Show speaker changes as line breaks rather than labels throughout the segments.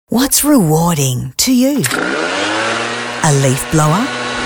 What's rewarding to you? A leaf blower?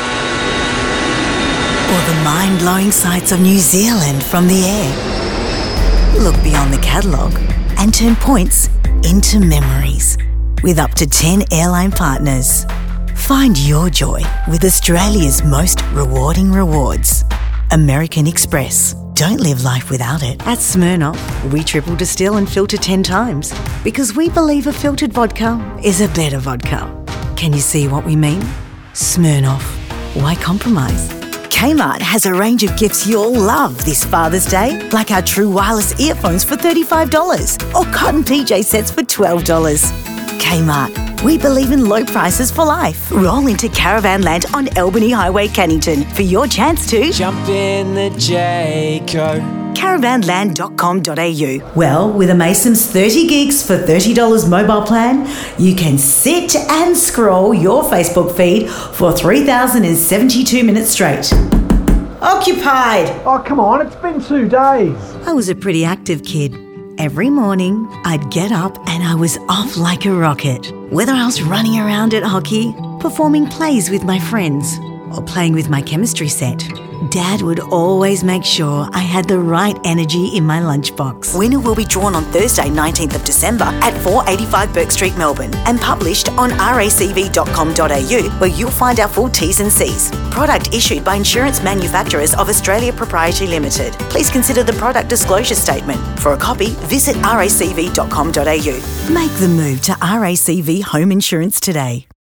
Or the mind-blowing sights of New Zealand from the air? Look beyond the catalogue and turn points into memories with up to 10 airline partners. Find your joy with Australia's most rewarding rewards. American Express. Don't live life without it. At Smirnoff, we triple distill and filter 10 times because we believe a filtered vodka is a better vodka. Can you see what we mean? Smirnoff. Why compromise? Kmart has a range of gifts you'll love this Father's Day, like our True Wireless earphones for $35 or cotton PJ sets for $12. Kmart, we believe in low prices for life. Roll into Caravanland on Albany Highway, Cannington for your chance to
jump in the Jayco.
Caravanland.com.au. Well, with a Mason's 30 gigs for $30 mobile plan, you can sit and scroll your Facebook feed for 3,072 minutes straight. Occupied!
Oh, come on, it's been 2 days.
I was a pretty active kid. Every morning, I'd get up and I was off like a rocket. Whether I was running around at hockey, performing plays with my friends, or playing with my chemistry set, Dad would always make sure I had the right energy in my lunchbox. Winner will be drawn on Thursday, 19th of December at 485 Bourke Street, Melbourne, and published on racv.com.au, where you'll find our full T's and C's. Product issued by Insurance Manufacturers of Australia Proprietary Limited. Please consider the product disclosure statement. For a copy, visit racv.com.au. Make the move to RACV Home Insurance today.